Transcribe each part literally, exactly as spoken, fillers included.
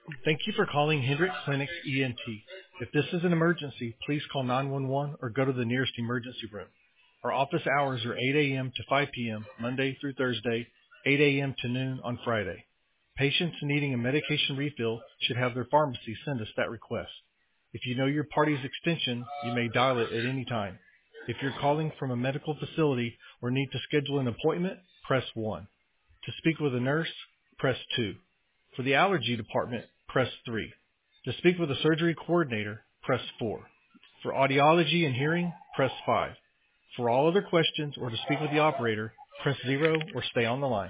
Thank you for calling Hendrick Clinic E N T. If this is an emergency, please call nine one one or go to the nearest emergency room. Our office hours are eight a.m. to five p.m. Monday through Thursday, eight a.m. to noon on Friday. Patients needing a medication refill should have their pharmacy send us that request. If you know your party's extension, you may dial it at any time. If you're calling from a medical facility or need to schedule an appointment, press one. To speak with a nurse, press two. For the allergy department, press three. To speak with a surgery coordinator, press four. For audiology and hearing, press five. For all other questions or to speak with the operator, press zero or stay on the line.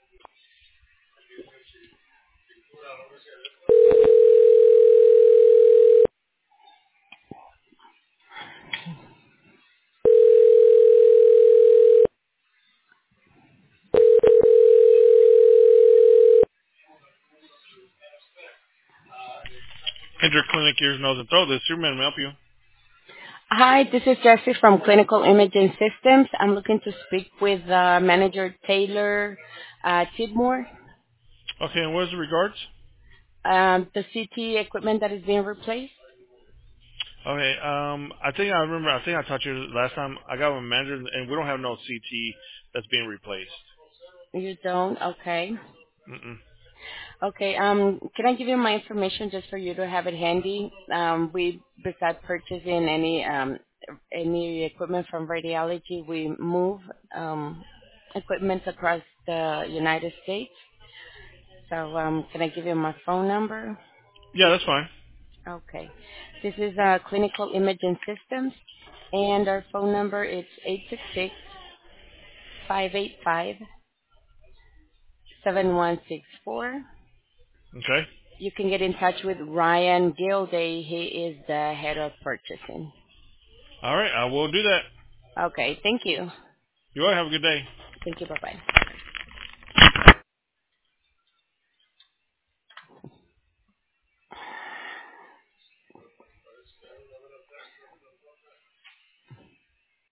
Hendrick Clinic, Ears, Nose, and Throat. This is Superman. May I help you? Hi, this is Jessie from Clinical Imaging Systems. I'm looking to speak with uh, Manager Taylor uh, Tidmore. Okay, and what is the regards? Um, the C T equipment that is being replaced. Okay, um, I think I remember, I think I talked to you last time. I got a manager, and we don't have no C T that's being replaced. You don't? Okay. Mm-mm. Okay. Um, can I give you my information just for you to have it handy? Um, we, besides purchasing any um, any equipment from radiology, we move um, equipment across the United States. So um, can I give you my phone number? Yeah, that's fine. Okay. This is uh, Clinical Imaging Systems, and our phone number is eight six six, five eight five, seven one six four. Okay. You can get in touch with Ryan Gilday. He is the head of purchasing. All right, I will do that. Okay. Thank you. You all have a good day. Thank you. Bye-bye.